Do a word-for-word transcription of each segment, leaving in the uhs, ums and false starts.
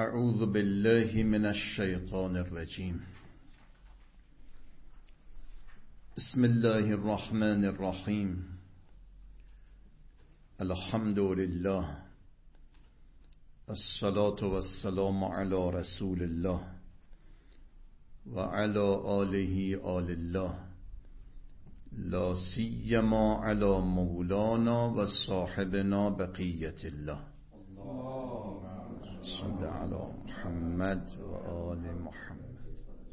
اعوذ بالله من الشیطان الرجیم. بسم الله الرحمن الرحیم. الحمد لله الصلاة والسلام علی رسول الله و علی آله آل الله، لا سیما علی مولانا و صاحبنا بقیت الله. صلی علی محمد و آل محمد.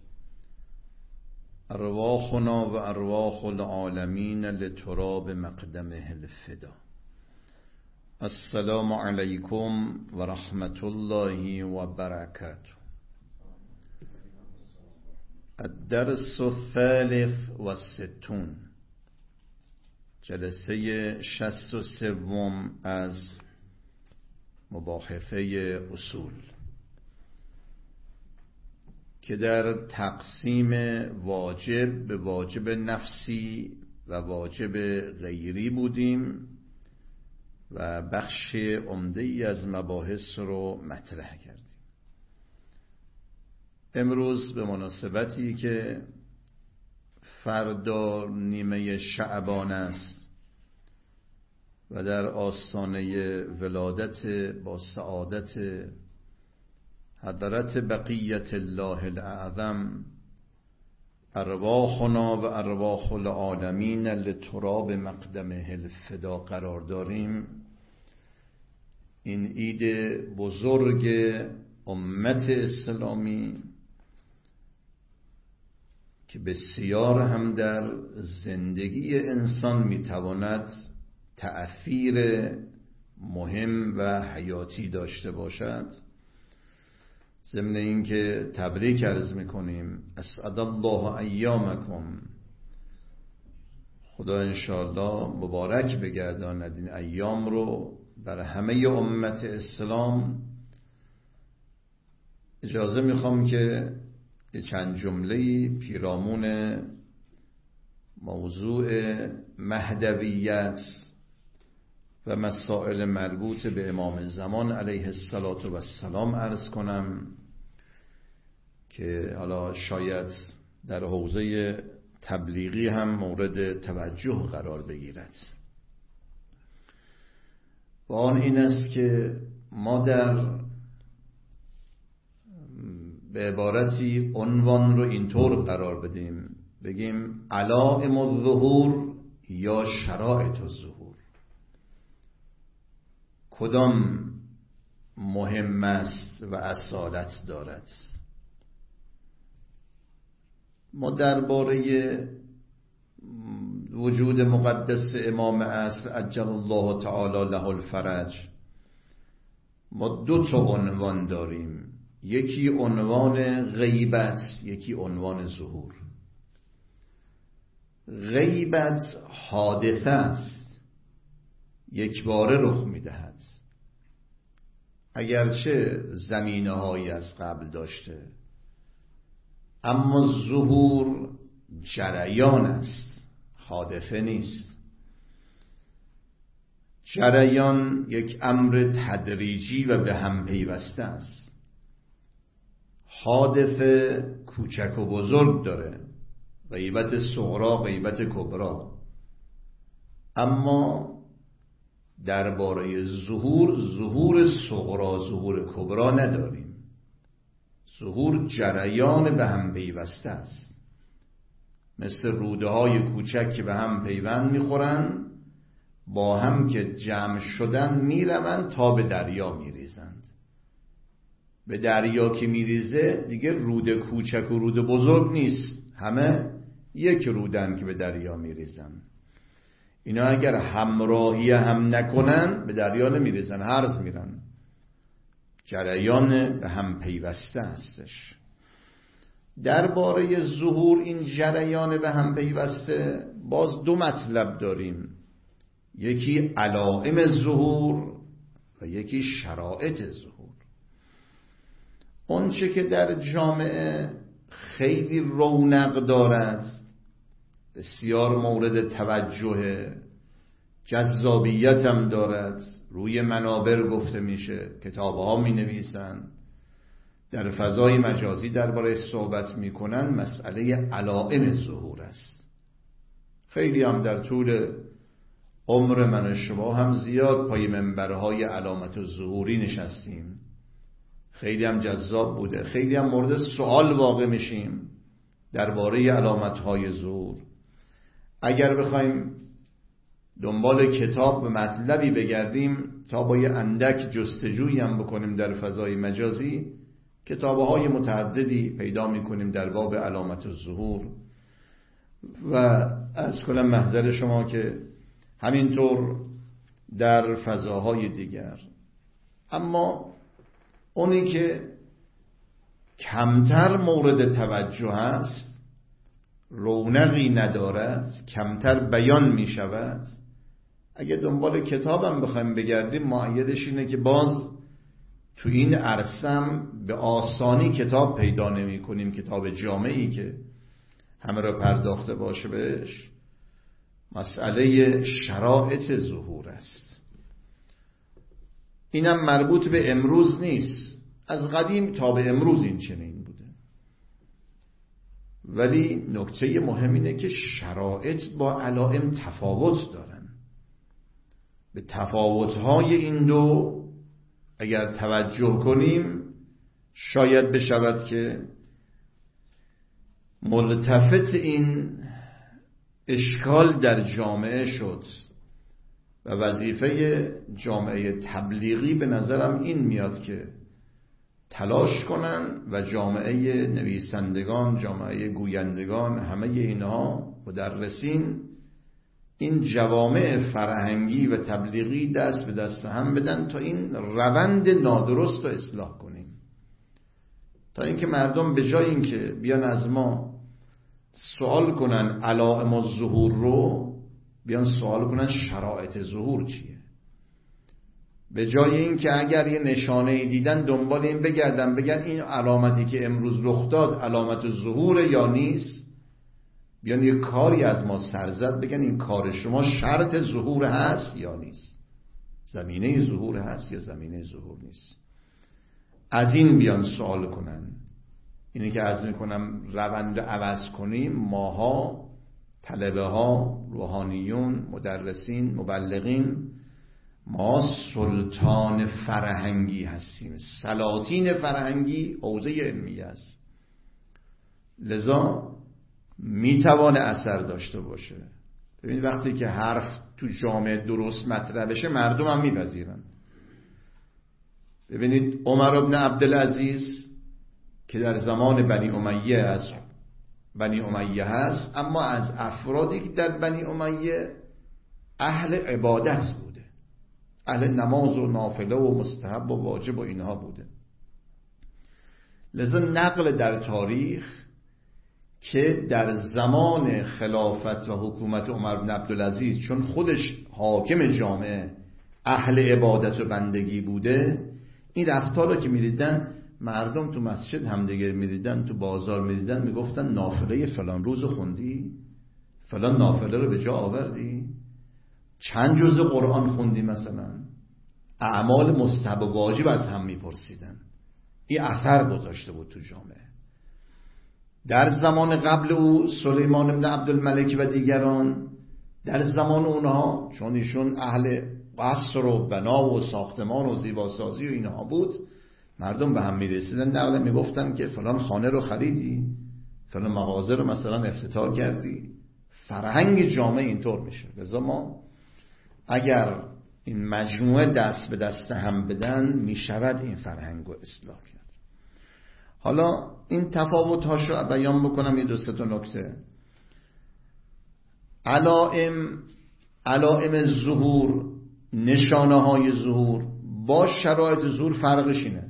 ارواحنا و ارواح العالمین لتراب مقدمه الفدا. السلام علیکم و رحمت الله و برکاته. الدرس الثالث و الستون، جلسه شصت و سوم از مباحثه اصول که در تقسیم واجب به واجب نفسی و واجب غیری بودیم و بخش عمده ای از مباحث رو مطرح کردیم. امروز به مناسبتی که فردا نیمه شعبان است و در آستانه ولادت با سعادت حضرت بقیت الله الاعظم، ارواحنا و ارواح العالمین لتراب مقدمه الفدا قرار داریم، این عید بزرگ امت اسلامی که بسیار هم در زندگی انسان میتواند تأثیر مهم و حیاتی داشته باشد، ضمن اینکه تبریک عرض میکنیم اسعد الله ایامکم، خدا انشاءالله مبارک بگرداند این ایام رو بر همه امت اسلام. اجازه میخوام که چند جمله پیرامون موضوع مهدویت و مسائل مربوط به امام زمان علیه السلام عرض کنم که حالا شاید در حوزه تبلیغی هم مورد توجه قرار بگیرد. و آن این است که ما در به عبارتی عنوان رو اینطور قرار بدیم، بگیم علائم الظهور یا شرائط الظهور، کدام مهم است و اصالت دارد. ما درباره وجود مقدس امام عصر عجل الله تعالی له الفرج ما دو تا عنوان داریم، یکی عنوان غیبت، یکی عنوان ظهور. غیبت حادثه است، یک باره رخ میدهد، اگرچه زمینه هایی از قبل داشته، اما ظهور جریان است، حادثه نیست. جریان یک امر تدریجی و به هم پیوسته است. حادثه کوچک و بزرگ داره، غیبت صغرا، غیبت کبرا، اما درباره ظهور، ظهور صغرا ظهور کبرا نداریم. ظهور جریان به هم پیوسته است، مثل روده های کوچک که به هم پیوند میخورن، با هم که جمع شدن میروند تا به دریا میریزند. به دریا که میریزه دیگه روده کوچک و روده بزرگ نیست، همه یک رودن که به دریا میریزن. اینا اگر همراهی هم نکنن به دریا نمیریزن، هرز میرن. جریان به هم پیوسته هستش. درباره ظهور این جریان به هم پیوسته باز دو مطلب داریم، یکی علائم ظهور و یکی شرائط ظهور. اونچه که در جامعه خیلی رونق دارد، بسیار مورد توجه، جذابیت هم دارد، روی منابر گفته میشه، کتاب ها می نویسن، در فضای مجازی درباره صحبت میکنن مسئله علائم ظهور است. خیلی هم در طول عمر من و شما هم زیاد پای منبرهای علامت الظهوری نشستیم، خیلی هم جذاب بوده، خیلی هم مورد سوال واقع میشیم درباره علامتهای ظهور. اگر بخوایم دنبال کتاب و مطلبی بگردیم تا با یه اندک جستجویی هم بکنیم در فضای مجازی، کتاب‌های متعددی پیدا می‌کنیم در باب علامت الظهور. و از کلا محضر شما که همینطور در فضاهای دیگر. اما اونی که کمتر مورد توجه است، رونقی ندارد، کمتر بیان می شود، اگه دنبال کتابم بخوایم بگردیم مؤیدش اینه که باز تو این عرصم به آسانی کتاب پیدا نمی کنیم، کتاب جامعی که همه را پرداخته باشه بهش. مسئله شرایط ظهور است. اینم مربوط به امروز نیست، از قدیم تا به امروز این چنین بوده. ولی نکته مهم اینه که شرایط با علائم تفاوت دارن. به تفاوت‌های این دو اگر توجه کنیم شاید بشود که ملتفت این اشکال در جامعه شد و وظیفه جامعه تبلیغی به نظرم این میاد که تلاش کنن و جامعه نویسندگان، جامعه گویندگان، همه اینها مدرسین این جوامع فرهنگی و تبلیغی دست به دست هم بدن تا این روند نادرست رو اصلاح کنیم، تا اینکه مردم به جای اینکه بیان از ما سوال کنن علائم الظهور رو، بیان سوال کنن شرایط ظهور چیه. به جای اینکه اگر یه نشانه دیدن دنبال این بگردن بگن این علامتی که امروز رخ داد علامت ظهور یا نیست، بیان یه کاری از ما سرزد بگن این کار شما شرط ظهور هست یا نیست، زمینه ظهور هست یا زمینه ظهور نیست. از این بیان سوال کنن. اینی که عرض میکنم روند عوض کنیم، ماها طلبه ها، روحانیون، مدرسین، مبلغین، ما سلطان فرهنگی هستیم، سلاطین فرهنگی حوزه علمی است، لذا میتوانه اثر داشته باشه. ببین وقتی که حرف تو جامعه درست مطرح بشه مردم هم میپذیرن. ببینید عمر بن عبدالعزیز که در زمان بنی امیه از بنی امیه هست، اما از افرادی که در بنی امیه اهل عبادت بوده، اهل نماز و نافله و مستحب و واجب و اینها بوده. لذا نقل در تاریخ که در زمان خلافت و حکومت عمر بن عبدالعزیز چون خودش حاکم جامعه اهل عبادت و بندگی بوده، این رفتار رو که میدیدن مردم تو مسجد همدیگه میدیدن، تو بازار میدیدن، میگفتن نافله فلان روز خوندی؟ فلان نافله رو به جا آوردی؟ چند جزء قرآن خوندی؟ مثلا اعمال مستحب و واجب از هم میپرسیدن. این اثر گذاشته بود تو جامعه. در زمان قبل او سلیمان بن عبدالملک و دیگران، در زمان اونها چون ایشون اهل قصر و بنا و ساختمان و زیباسازی و اینها بود، مردم به هم میرسیدن، نقل میگفتن که فلان خانه رو خریدی، فلان مغازه رو مثلا افتتاح کردی. فرهنگ جامعه اینطور میشه. لذا ما اگر این مجموعه دست به دست هم بدن میشود این فرهنگ رو اصلاح کرد. حالا این تفاوت هاشو بیان بکنم، یه دو سه تا نکته. علائم علائم ظهور، نشانه های ظهور با شرایط ظهور فرقش اینه.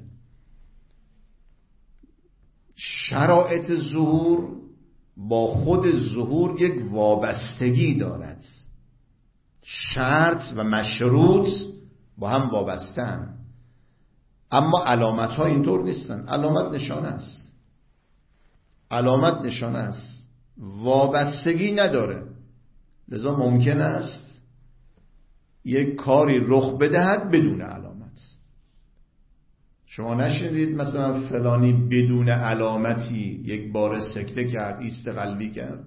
شرایط ظهور با خود ظهور یک وابستگی دارد، شرط و مشروط با هم وابستن، اما علامت ها اینطور نیستن. علامت نشانه است، علامت نشانه است، وابستگی نداره. لذا ممکن است یک کاری رخ بدهد بدون علامت. شما نشنیدید مثلا فلانی بدون علامتی یک بار سکته کرد، ایست قلبی کرد؟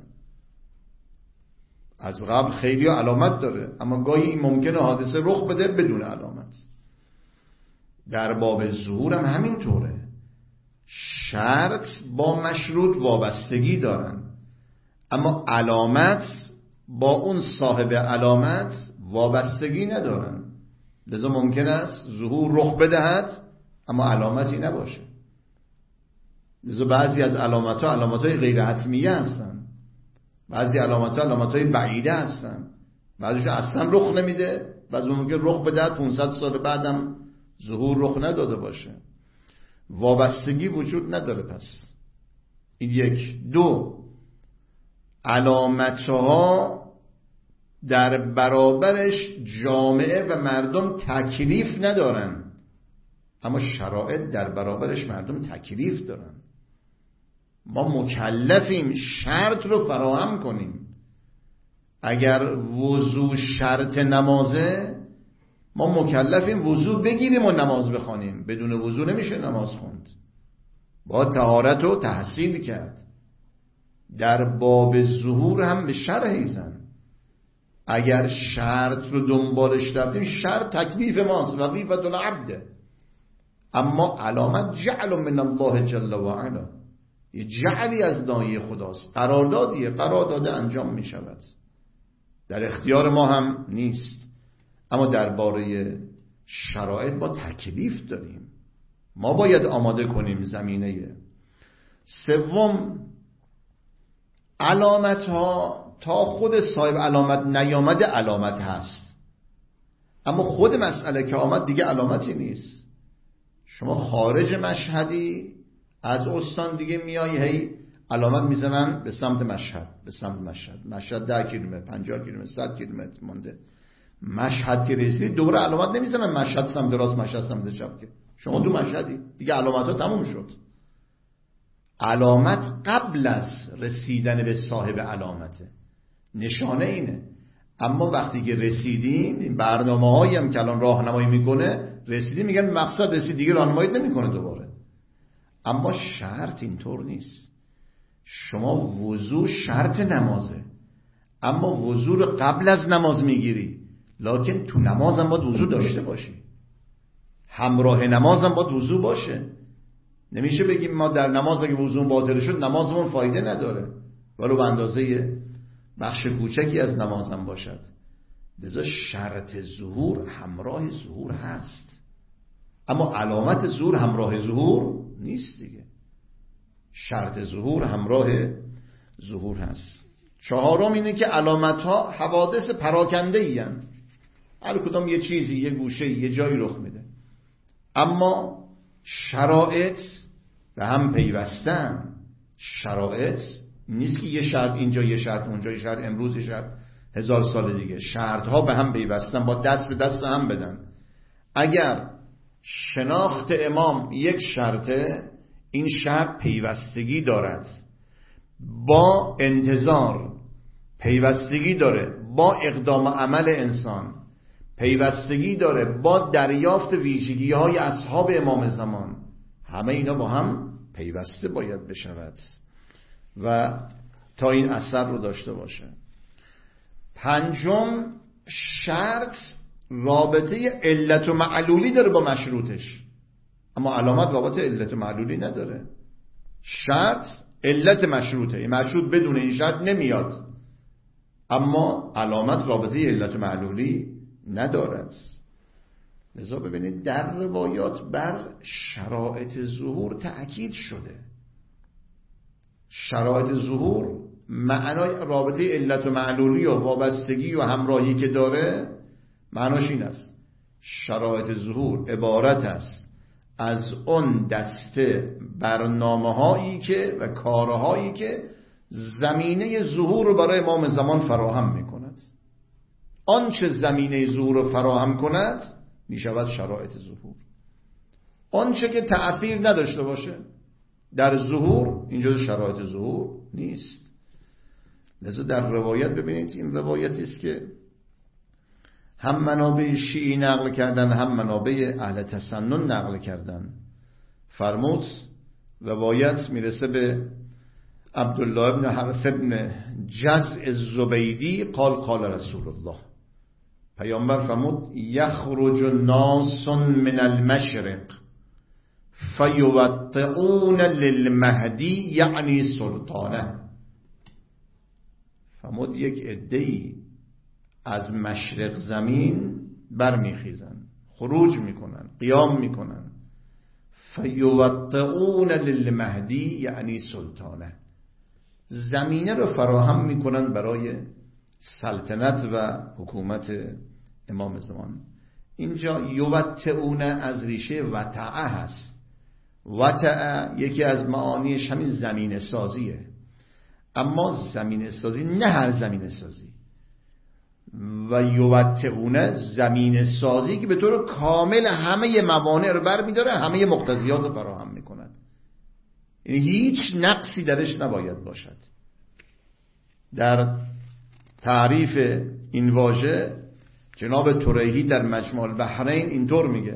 از قبل خیلی علامت داره، اما گاهی این ممکنه حادثه رخ بده بدون علامت. در باب ظهور هم همینطوره. شرط با مشروط وابستگی دارن، اما علامت با اون صاحب علامت وابستگی ندارن. لذا ممکن است ظهور رخ بدهد اما علامتی نباشه. لذا بعضی از علامت ها علامت های غیر حتمیه هستن، بعضی علامت ها علامت های بعیده هستن، بعضیش اصلا رخ نمیده، بعضی ممکن رخ بدهد پانصد سال بعدم ظهور رخ نداده باشه. وابستگی وجود نداره. پس این یک. دو، علامتها در برابرش جامعه و مردم تکلیف ندارن، اما شرایط در برابرش مردم تکلیف دارن. ما مکلفیم شرط رو فراهم کنیم. اگر وضو شرط نمازه، ما مکلفیم وضو بگیریم و نماز بخوانیم. بدون وضو نمیشه نماز خوند، با طهارت رو تحصیل کرد. در باب ظهور هم به شرح زن. اگر شرط رو دنبالش رفتیم، شرط تکلیف ماست، وظیفة العبد. اما علامت جعل من الله جل و علا، یه جعلی از ناحیه خداست، قراردادیه، قرارداد انجام می شود، در اختیار ما هم نیست. اما درباره شرایط با تکلیف داریم، ما باید آماده کنیم زمینه. سوم، علامت ها تا خود صاحب علامت نیامده علامت هست، اما خود مسئله که آمد دیگه علامتی نیست. شما خارج مشهدی از استان دیگه میایی، هی علامت میزنن به سمت مشهد، به سمت مشهد. مشهد ده کیلومتر، پنجاه کیلومتر، صد کیلومتر مونده. مشهد که رسیدی دوباره علامت نمیزنن مشهد سمت راست، مشهد سمت چپ، که شما تو مشهدی دیگه، علامت ها تموم شد. علامت قبل از رسیدن به صاحب علامته، نشانه اینه. اما وقتی که رسیدیم، این برنامه هایی هم که الان راهنمایی میکنه، رسیدیم میگن مقصد رسید، دیگه راهنمایی نمیکنه دوباره. اما شرط اینطور نیست. شما وضو شرط نمازه، اما وضو رو قبل از نماز میگیری، لکن تو نماز هم باید وضو داشته باشی، همراه نماز هم باید وضو باشه. نمیشه بگیم ما در نماز اگه وضو باطل شد نمازمون فایده نداره، ولو به اندازه بخش کوچکی از نمازم باشد. لذا شرط ظهور همراه ظهور هست، اما علامت ظهور همراه ظهور نیست دیگه. شرط ظهور همراه ظهور هست. چهارم اینه که علامت ها حوادث پراکنده ای هستند. هر کدام یه چیزی، یه گوشه، یه جایی رخ میده، اما شرایط به هم پیوستن. شرایط نیست که یه شرط اینجا، یه شرط اونجا، یه شرط امروز، یه شرط هزار سال دیگه. شرط ها به هم پیوستن، با دست به دست هم بدن. اگر شناخت امام یک شرطه، این شرط پیوستگی دارد با انتظار، پیوستگی داره با اقدام عمل انسان، پیوستگی داره با دریافت ویژگی های اصحاب امام زمان. همه اینا با هم پیوسته باید بشود و تا این اثر رو داشته باشه. پنجم، شرط رابطه علت و معلولی داره با مشروطش، اما علامت رابطه علت و معلولی نداره. شرط علت مشروطه، مشروط بدون این شرط نمیاد، اما علامت رابطه علت و معلولی ندارد. لذا ببینید در روایات بر شرایط ظهور تأکید شده. شرایط ظهور معنای رابطه علت و معلولی و وابستگی و همراهی که داره، معناش این است: شرایط ظهور عبارت است از اون دسته برنامه هایی که و کارهایی که زمینه ظهور رو برای امام زمان فراهم می کند. آنچه زمینه ظهور رو فراهم کند می شود شرایط ظهور. آنچه که تأثیر نداشته باشه در ظهور، اینجا شرایط ظهور نیست. لذا در روایت ببینید، این روایتی است که هم منابع شیعی نقل کردن، هم منابع اهل تسنن نقل کردن. فرمود روایت میرسه به عبدالله ابن حرث ابن جزع الزبیدی قال قال رسول الله، پیامبر فرمود یخرج ناس من المشرق فیوطئون للمهدی یعنی سلطانه. فرمود یک عده‌ای از مشرق زمین برمیخیزن، خروج میکنن، قیام میکنن. فیوطئون للمهدی یعنی سلطانه، زمینه رو فراهم میکنن برای سلطنت و حکومت امام زمان. اینجا یوطئون از ریشه وطعه هست. وطعه یکی از معانیش همین زمینه سازیه، اما زمینه سازی نه هر زمینه سازی. و یوطئون زمینه سازی که به طور کامل همه موانع رو بر میداره، همه مقتضیات رو فراهم میکند، یعنی هیچ نقصی درش نباید باشد. در تعریف این واژه جناب تریحی در مجموع البحرین اینطور میگه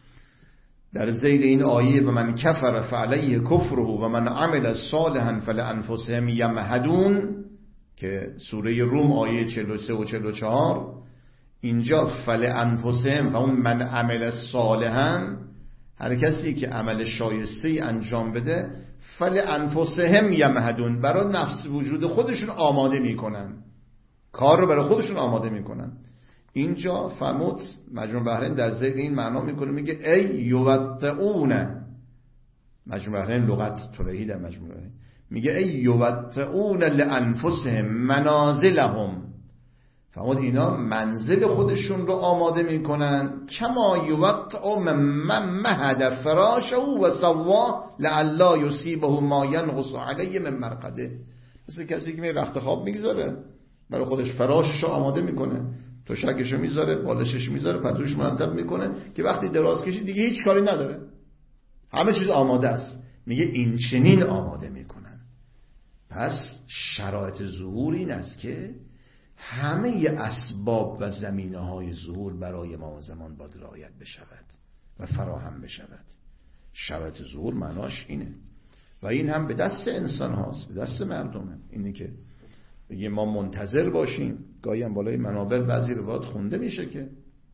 در ذیل این آیه: و من کفر فعلیه کفره و من عمل صالحا فلانفسهم یمهدون، که سوره روم آیه چهل و سه و چهل و چهار. اینجا فلانفسهم و اون من عمل صالحا، هر کسی که عمل شایسته انجام بده، فلانفسهم یمهدون، برای نفس وجود خودشون آماده میکنن، کار رو برای خودشون آماده میکنن. اینجا فرمود مجموع بحرین در ذیل این معنا میکنه، میگه ای یوطئون، مجموع بحرین لغت تریحی در مجموع بحرین میگه ای یوطئون لانفسهم منازلهم. فرمود اینا منزل خودشون رو آماده میکنن، کما یوطئ من مهد فراشه و سوا لعلا یصیبه ما ینقص علیه من مرقده. مثل کسی که می رخت خواب میگذاره، برای خودش فراشش رو آماده میکنه، توشکشو میذاره، بالشش میذاره، پتوش مرتب میکنه که وقتی دراز کشید دیگه هیچ کاری نداره، همه چیز آماده است. میگه این چنین آماده میکنن. پس شرایط ظهور این است که همه اسباب و زمینه های ظهور برای ما زمان باید رعایت بشود و فراهم بشود. شرایط ظهور معناش اینه و این هم به دست انسان هاست، به دست مردمه. اینه که بگیم ما منتظر باشیم. گاهی هم بالای منابر بعضی روایات خونده میشه که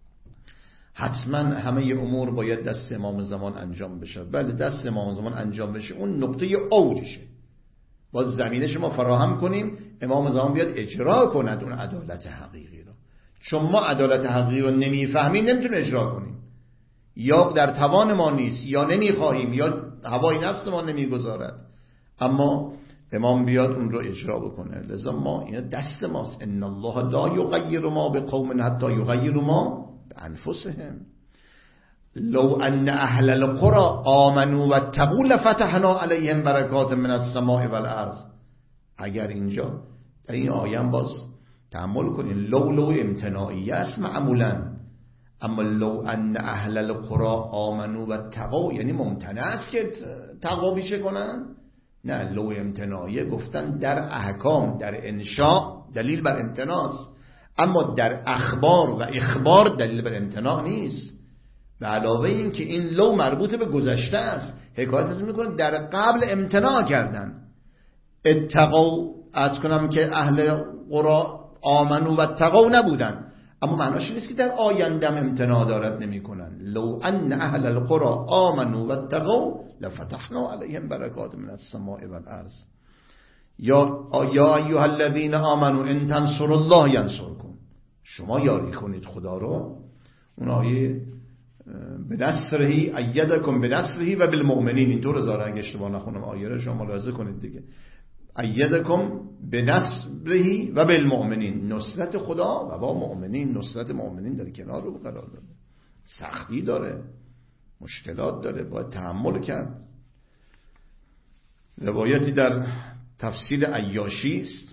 حتما همه امور باید دست امام زمان انجام بشه. بله، دست امام زمان انجام بشه اون نقطه اوجشه، باز زمینش ما فراهم کنیم، امام زمان بیاد اجرا کند اون عدالت حقیقی رو. چون ما عدالت حقیقی رو نمیفهمیم نمیتونیم اجرا کنیم، یا در توان ما نیست، یا نمیخواهیم، یا هوای نفس ما نمیگذارد، اما امام بیاد اون رو اجرا بکنه. لذا ما اینا دست ماست. ان الله لا یغیر ما بقوم حتی یغیروا ما بانفسهم لو ان اهل القرى آمنوا واتقوا لفتحنا علیهم برکات من السماء والارض. اگر اینجا در این آیه باز تأمل کنین، لو لو امتناعیه است معمولا، اما لو ان اهل القرى آمنوا واتقوا یعنی ممتنع است که تقوا بیشه کنن. نه، لو امتناعیه گفتن در احکام، در انشاء دلیل بر امتناع است، اما در اخبار و اخبار دلیل بر امتناع نیست. به علاوه این که این لو مربوط به گذشته است، حکایت از میکنه در قبل امتناع کردن. اتقوا، از کنم که اهل قرا آمنو و اتقوا نبودن، اما معناش نیست که در آیندم امتناع دارد نمی کنن. لو ان اهل القرى آمنوا و اتقوا لفتحنا علیهم برکات من السماء والارض. یا یا ایها الذین آمنوا ان تنصروا الله ینصرکم. شما یاری کنید خدا رو. اون آیه به نصرهی ایدکم به نصرهی و بالمؤمنین، اینطور زاره، اگه اشتباه نخونم آیه رو شما ملاحظه کنید دیگه. ایدکم به نصرهی و بالمؤمنین، نصرت خدا و با مؤمنین. نصرت مؤمنین در کنار رو قرار داده، سختی داره، مشکلات داره، باید تحمل کرد. روایتی در تفسیر عیاشی است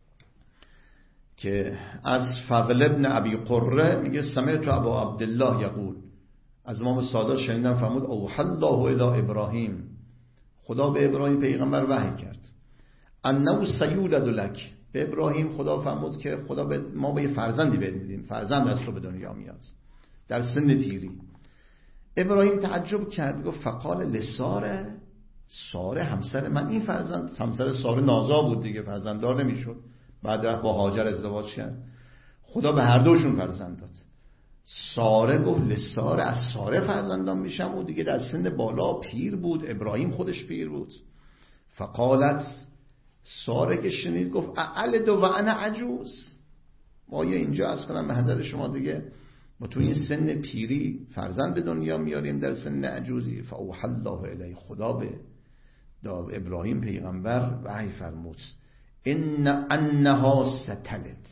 که از فضل ابن ابی قره میگه سمعت ابا عبدالله یقول، از امام صادق شنیدم فرمود اوحی الله الی ابراهیم، خدا به ابراهیم پیغمبر وحی کرد، انه سیولد لک، به ابراهیم خدا فرمود که خدا به ما به فرزندی بهت میدیم، فرزند از تو به دنیا میاد در سن پیری. ابراهیم تعجب کرد، گفت فقال لساره، ساره همسر من این فرزند، همسر ساره نازا بود دیگه، فرزنددار نمیشد، بعد با هاجر ازدواج کرد، خدا به هر دوشون فرزند داد. ساره گفت لساره، از ساره فرزندان میشم؟ او دیگه در سن بالا پیر بود، ابراهیم خودش پیر بود. فقالت، ساره که شنید گفت اعلد و انا عجوز، آیا اینجا از کنم به حضرت شما دیگه ما توی این سن پیری فرزند به دنیا میاریم در سن عجوزی؟ فاوحی الله الیه، خدا به دا ابراهیم پیغمبر وحی فرمود ان انها ستلد،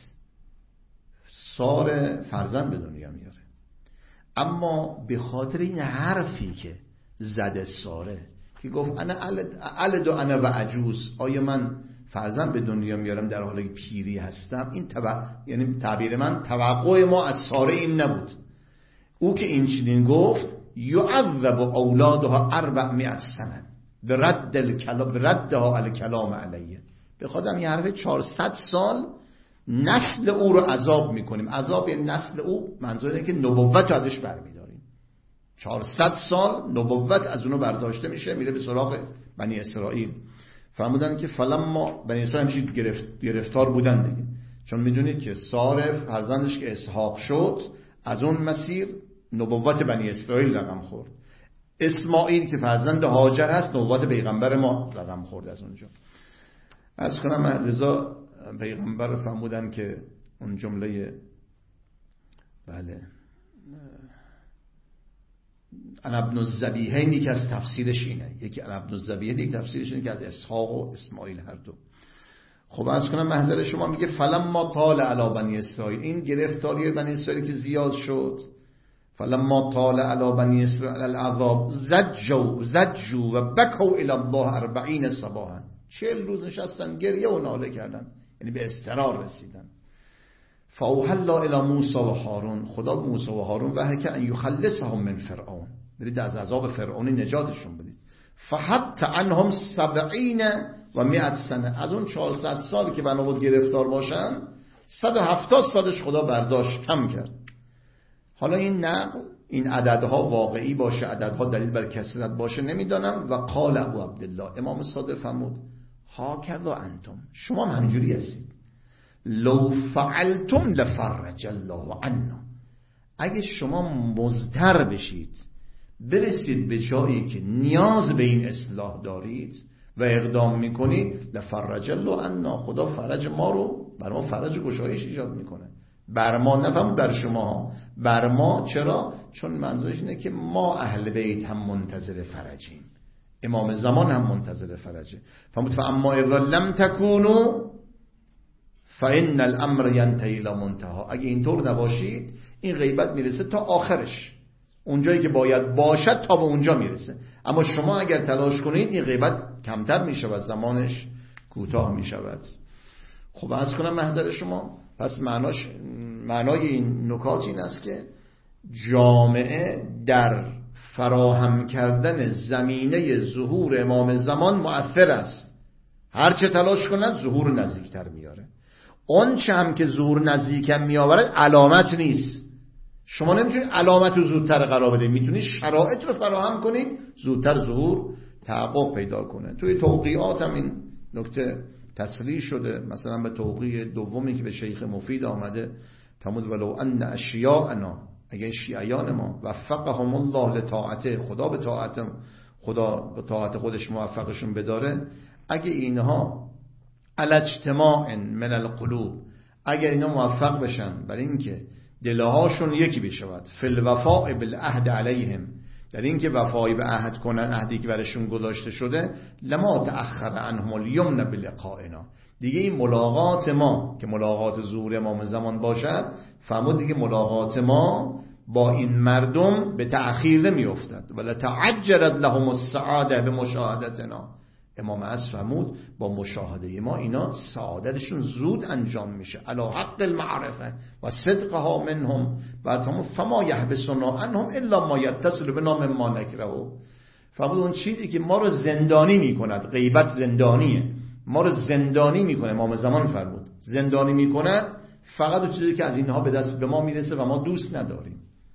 ساره فرزند به دنیا میاره. اما به خاطر این حرفی که زده ساره که گفت انا الد و انا و عجوز، آیا من فرزند به دنیا میارم در حالی که پیری هستم، این تبع... یعنی تعبیر من، توقع ما از ساره این نبود. او که این چنین گفت یعذب اولادها اربعمائة سنه برد الکلام بردها الکلام علیه، به خاطر این حرف چهارصد سال نسل او رو عذاب میکنیم. عذاب یعنی نسل او، منظور اینه که نبوت رو ازش برمیداریم. چهارصد سال نبوت از اونو برداشته میشه، میره به سراغ بنی اسرائیل. فرمودن که فلما بنی اسرائیل همیشه گرفت گرفتار بودن دیگه، چون میدونید که ساره فرزندش که اسحاق شد از اون مسیر نبوت بنی اسرائیل رقم خورد. اسماعیل که فرزند هاجر هست نبوت پیغمبر ما رقم خورد از اونجا. از کنم رضا پیغمبر فرمودن که اون جمله بله انا ابن الذبیحین، یکی از تفسیرش اینه، یکی انا ابن الذبیحین، یکی تفسیرش اینه که از اسحاق و اسماعیل هر دو. خب از کنم محضر شما میگه فلما طال علی بنی اسرائیل، این گرفتاری بنی اسرائیل که زیاد شد، فلما طال علی بنی اسرائیل العذاب زجوا زجوا و بکوا الی الله اربعین صباحا، چهل روز نشستن گریه و ناله کردن، یعنی به اضطرار رسیدن. فاوحی الله الی موسی و هارون، خدا موسی و هارون وحی کرد ان یخلصهم من فرعون، برید از عذاب فرعونی نجاتشون بدید. فحتی عنهم سبعین و مئة سنه، از اون چهارصد سال که بنا بود گرفتار باشن صد و هفتاد سالش خدا برداشت، کم کرد. حالا این نقل، این عددها واقعی باشه، عددها دلیل بر کثرت باشه نمیدانم. و قال ابو عبدالله، امام صادق فرمود هاکذا انتم، شما هم همجوری هستید. لو فعلتم لفرج الله عنا، اگه شما مضطر بشید برسید به جایی که نیاز به این اصلاح دارید و اقدام میکنید، لفرج الله عنا، خدا فرج ما رو بر ما فرج گشایش ایجاد میکنه. بر ما، نفهم بر شما، بر ما. چرا؟ چون منظورش اینه که ما اهل بیت هم منتظر فرجیم، امام زمان هم منتظر فرجه. فرمود فاما اذا لم تکونوا فان الامر ینتهی الی منتها، اگه اینطور نباشید این غیبت میرسه تا آخرش، اونجایی که باید باشد تا به اونجا میرسه. اما شما اگر تلاش کنید این غیبت کمتر میشود، زمانش کوتاه میشود. خب عرض کنم محضر شما، پس معناش، معنای این نکات این است که جامعه در فراهم کردن زمینه ظهور امام زمان مؤثر است. هرچه تلاش کند ظهور نزدیکتر میاره. اون چه هم که ظهور نزدیکم میآورد علامت نیست. شما نمیتونید علامت رو زودتر قرار بدید، میتونید شرایط رو فراهم کنید زودتر ظهور تحقق پیدا کنه. توی توقیعات هم این نکته تصریح شده، مثلا به توقیع دومی که به شیخ مفید آمده فرمود ولو ان اشیاءنا، اگر شیعیان ما وفقهم الله لطاعته، خدا به طاعت خدا به طاعت خودش موفقشون بداره، اگه اینها علی اجتماع من القلوب، اگر اینا موفق بشن برای اینکه دلهاشون یکی بشود، فی الوفاء بالعهد علیهم، در اینکه وفای به عهد کنن، عهدی که برشون گذاشته شده، لما تأخر عنهم الیمن بلقائنا، دیگه این ملاقات ما که ملاقات ظهور امام زمان باشد، فرمود دیگه ملاقات ما با این مردم به تأخیر نمی افتد. ولا تعجلت لهم السعاده بمشاهدتنا، امام عصر فرمود با مشاهده ما اینا سعادتشون زود انجام میشه. علی حق المعرفه و صدقها منهم، بعد فرمود فما یحبسنا عنهم الا ما یتصل بنا مما نکره. فرمود اون چیزی که ما رو زندانی میکند، غیبت زندانیه، ما رو زندانی میکنه، امام زمان فرمود زندانی میکند فقط اون چیزی که از اینها به دست به ما میرسه و ما دوست نداریم.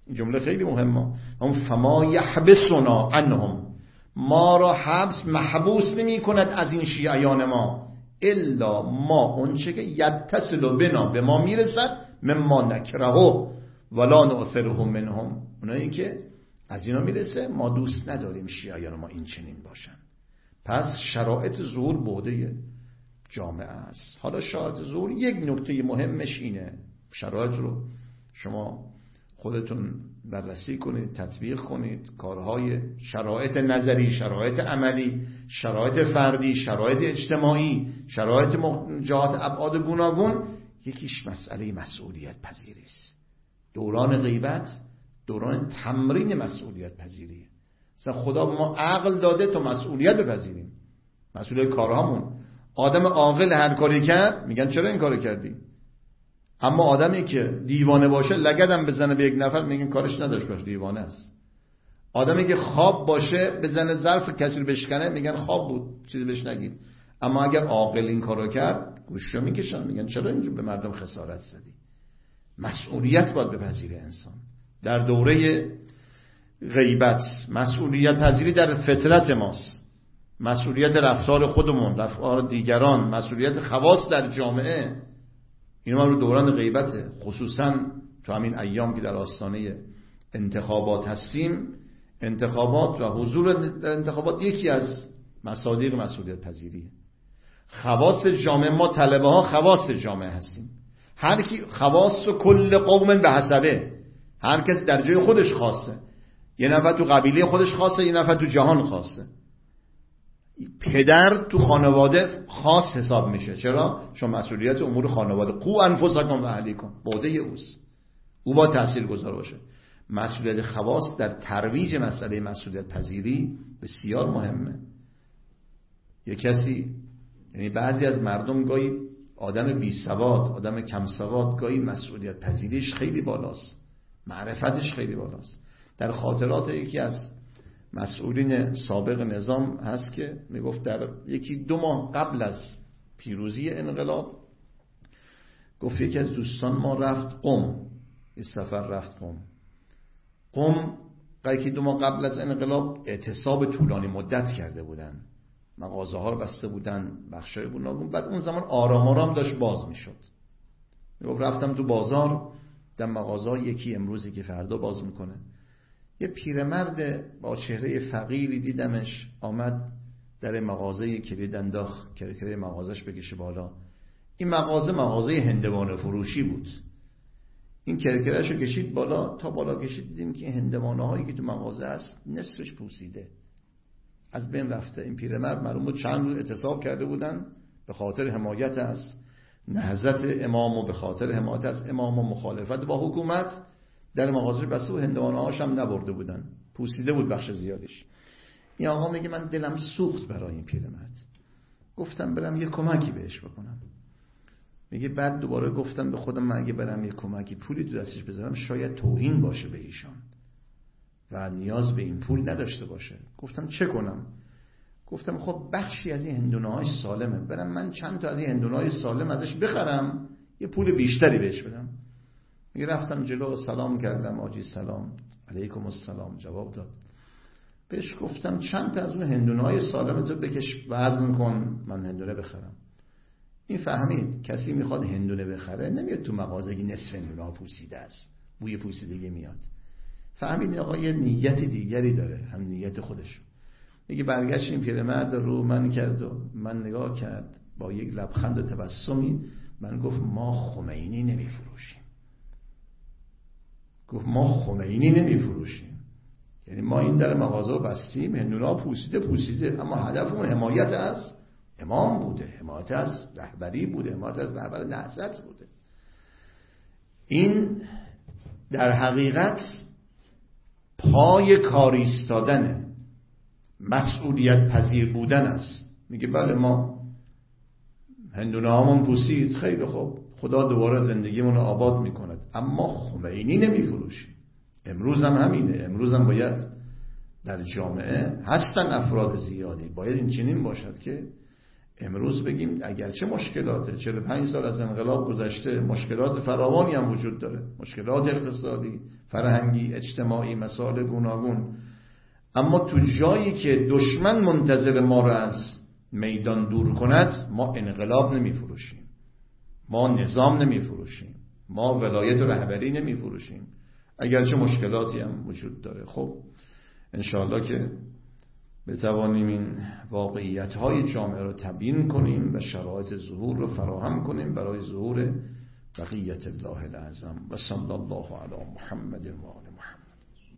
این جمله خیلی مهمه. هم فما یحبسنا عنهم، ما را حبس محبوس نمی کند از این شیعیان ما، الا ما اونچه که یتصل بنا به ما میرسد، مما نکرهو ولا نؤثره منهم، اونایی که از اینا میرسه ما دوست نداریم شیعیان ما این چنین باشن. پس شرایط ظهور بوده جامعه است. حالا شرایط ظهور یک نکته مهمش اینه، شرایط رو شما خودتون بررسی کنید، تطبیق کنید، کارهای شرایط نظری، شرایط عملی، شرایط فردی، شرایط اجتماعی، شرایط جهات ابعاد گوناگون، یکیش مسئله مسئولیت پذیری است. دوران غیبت دوران تمرین مسئولیت پذیریه. مثلا خدا ما عقل داده تا مسئولیت بپذیریم، مسئولیت کارهامون. آدم عاقل هر کاری کرد میگن چرا این کارو کردی، اما آدمی که دیوانه باشه لگدم بزنه به یک نفر میگن کارش نداشت باشه، دیوانه است. آدمی که خواب باشه بزنه ظرف کسی رو بشکنه میگن خواب بود، چیزی بهش نگید. اما اگر عاقل این کارو کرد گوششو میکشن، میگن چرا اینجور به مردم خسارت زدی. مسئولیت باید بپذیره انسان در دوره غیبت. مسئولیت پذیری در فطرت ماست، مسئولیت رفتار خودمون، رفتار دیگران، مسئولیت خواص در جامعه. اینا رو دوران غیبته، خصوصا تو همین ایام که در آستانه انتخابات هستیم. انتخابات و حضور در انتخابات یکی از مصادیق مسئولیت پذیریه. خواص جامعه، ما طلبه ها خواص جامعه هستیم. هر کی خواص و کل قوم به حسبه، هر کس در جای خودش خاصه. یه نفر تو قبیله خودش خاصه، یه نفر تو جهان خاصه. پدر تو خانواده خاص حساب میشه. چرا؟ چون مسئولیت امور خانواده، قو انفسکم و اهلیکم، بوده اوست، او با تأثیر گذار باشه. مسئولیت خواص در ترویج مسئله مسئولیت پذیری بسیار مهمه. یه کسی، یعنی بعضی از مردم گاهی آدم بی سواد، آدم کم سواد، گاهی مسئولیت پذیریش خیلی بالاست، معرفتش خیلی بالاست. در خاطرات یکی از مسئولین سابق نظام هست که میگفت در یکی دو ماه قبل از پیروزی انقلاب، گفت یکی از دوستان ما رفت قم، یه سفر رفت قم. قم یکی دو ماه قبل از انقلاب اعتصاب طولانی مدت کرده بودن، مغازه ها رو بسته بودن، بخشای گوناگون. بعد اون زمان آرام آرام داشت باز میشد. میگفت رفتم تو بازار، در مغازه ها یکی امروزی که فردا باز میکنه. یه پیرمرد با چهره فقیری دیدمش، آمد در مغازه کلید انداخت، کرکره مغازش بکشه بالا. این مغازه مغازه هندوانه فروشی بود. این کرکرهشو کشید بالا، تا بالا کشید دیدیم که هندوانه هایی که تو مغازه است نصفش پوسیده، از بین رفته. این پیرمرد معلوم بود چند روز اعتصاب کرده بودن به خاطر حمایت از نهضت امام و به خاطر حمایت از امام و مخالفت با حکومت، در مغازه بسته و هندوانه هاش هم نبرده بودن، پوسیده بود بخش زیادش. این آقا میگه من دلم سوخت برای این پیرمرد، گفتم برم یه کمکی بهش بکنم. میگه بعد دوباره گفتم به خودم من اگه برم یه کمکی پولی تو دستش بذارم شاید توهین باشه به ایشان و نیاز به این پول نداشته باشه. گفتم چه کنم؟ گفتم خب بخشی از این هندونه‌هاش سالمه، برم من چند تا از این هندونه‌های سالم ازش بخرم، یه پول بیشتری بهش بدم. میگه رفتم جلو، سلام کردم، آجی سلام علیکم السلام جواب داد. بهش گفتم چند تا از اون هندونه‌های سالم تو بکش وزن کن من هندونه بخرم. این فهمید کسی میخواد هندونه بخره نمیاد تو مغازه که نصف هندونه پوسیده است، بوی پوسیدگی میاد. فهمید آقا یه نیت دیگری داره، هم نیت خودش. میگه برگشت این پیرمرد رو من کرد و من نگاه کرد با یک لبخند و تبسمی، من گفت ما خمینی نمیفروشیم. گفت ما خمینی نمیفروشیم، یعنی ما این در مغازه رو بستیم، هندونا پوسیده پوسیده، اما هدفمون حمایت از امام بوده، حمایت از رهبری بوده، حمایت از رهبر نهضت بوده. این در حقیقت پای کار ایستادن، مسئولیت پذیر بودن است. میگه بله ما هندونه هامون پوسید، خیلی خوب، خدا دوباره زندگیمون رو آباد میکند، اما خمینی نمیفروشیم. امروز هم همینه، امروز هم باید در جامعه هستن افراد زیادی، باید این چنین باشد که امروز بگیم اگرچه مشکلاته، چهل و پنج سال از انقلاب گذشته، مشکلات فراوانی هم وجود داره، مشکلات اقتصادی، فرهنگی، اجتماعی، مسائل گوناگون، اما تو جایی که دشمن منتظر ما رو از میدان دور کند، ما انقلاب نمی فروشیم، ما نظام نمی فروشیم، ما ولایت و رهبری نمی فروشیم، اگرچه مشکلاتی هم وجود داره. خب انشاءالله که بتوانیم این واقعیت‌های جامعه رو تبیین کنیم و شرایط ظهور رو فراهم کنیم برای ظهور بقیت الله الاعظم. و صلی الله علی محمد و آله.